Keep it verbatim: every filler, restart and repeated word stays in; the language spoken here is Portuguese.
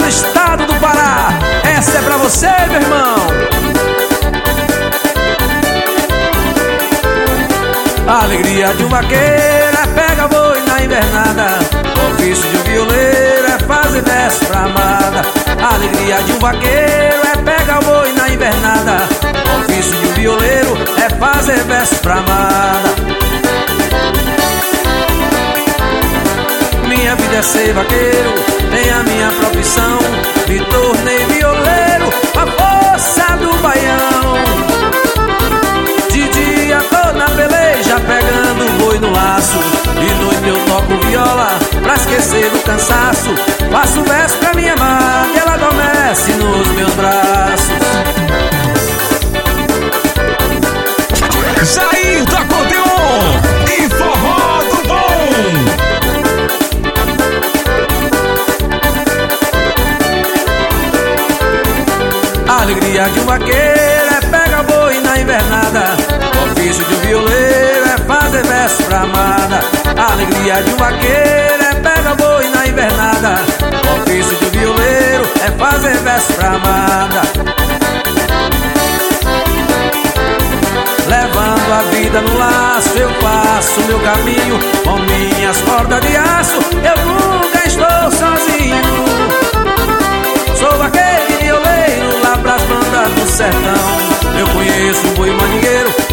do estado do Pará. Essa é pra você, meu irmão. A alegria de um vaqueiro é pegar boi na invernada. O ofício de um violeiro é fazer verso pra amada. A alegria de um vaqueiro é pegar boi na invernada. O ofício de um violeiro é fazer verso pra amada. Minha vida é ser vaqueiro, tem a minha profissão. Me tornei violeiro, a força do baião. De dia tô na peleja, pegando boi no laço. De noite eu toco viola, pra esquecer do cansaço. Faço verso pra minha amada, ela adormece nos meus braços. Jair do Acordeon e Forró do Bom. A alegria de um vaqueiro é pegar boi na invernada. O ofício de um violeiro é fazer verso pra amada. A alegria de um vaqueiro é pegar boi na invernada. O ofício de um violeiro é fazer verso pra amada. Levando a vida no laço, eu faço meu caminho com minhas cordas de aço. Eu nunca estou sozinho. Sou vaqueiro e violeiro lá pras bandas do sertão. Eu conheço o boi mandingueiro